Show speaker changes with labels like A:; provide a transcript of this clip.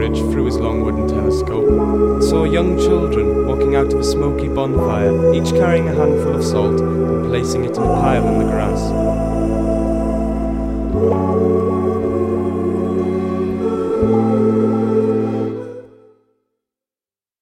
A: bridge through his long wooden telescope, saw young children walking out of a smoky bonfire, each carrying a handful of salt and placing it in a pile in the grass.